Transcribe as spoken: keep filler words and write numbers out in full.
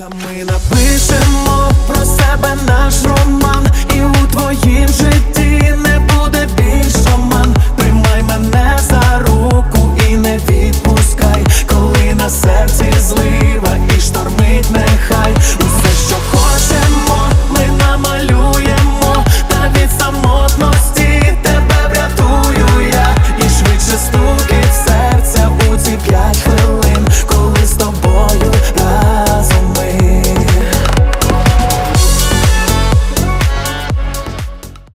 Та ми напишемо про себе наш роман, і у твоїм житті